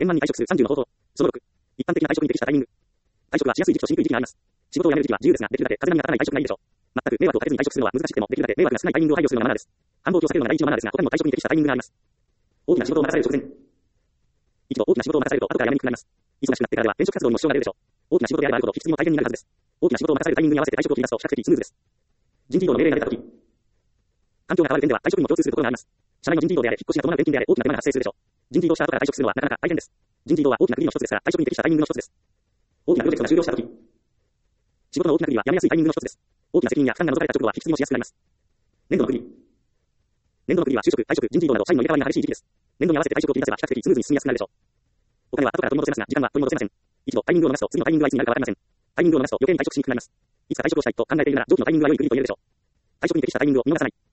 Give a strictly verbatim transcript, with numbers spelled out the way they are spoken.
円満に退職するさんじゅうの方法。そのろく。一般的な退職に適したタイミング。退職はしやすい時期としにくい時期があります。仕事を辞める時期は自由ですが、できるだけ風邪に当たらない退職がいいでしょう。全く迷惑をかけずに退職するのは難しくても、できるだけ迷惑が少ないタイミングを配慮するのがマナーです。繁忙期を避けるのが第一のマナーですが、他にも退職に適したタイミングがあります。大きな仕事を任される直前。一度大きな仕事を任されると後から辞めにくくなります。忙しくなってからでは転職活動にも支障が出るでしょう。大きな仕事であればあるほど引き継ぎも大変になるはずです。大きな仕事を任されるタイミングに合わせて退職を切り出すと比較的スムーズです。人事異動の命令が出たとき。環境が変わる点では退職にも共通するところがあります。社内の人事異動であれ、引っ越しや伴う転勤であれ、大きな手間が発生するでしょう。人事異動した後から退職するのはなかなか大変です。人事異動は大きな区切りの一つですが、退職に適したタイミングの一つです。大きなプロジェクトが終了したとき。仕事の大きな区切りは辞めやすいタイミングの一つです。大きな責任や負担が除かれた直後は引き継ぎもしやすくなります。年度の区切り。年度の区切りは就職、退職、人事異動など社員の入れ替わりが激しい時期です。年度に合わせて退職を切り出せば比較的スムーズに進みやすくなるでしょう。お金は後から取り戻せますが、時間は取り戻せません。一度タイミングを逃すと次のタイミングはいつになるかわかりません。タイミングを逃すと余計に退職しにくくなります。いつか退職をしたいと考えているなら、上記のタイミングは良い区切りと言えるでしょう。退職に適したタイミングを見逃さない。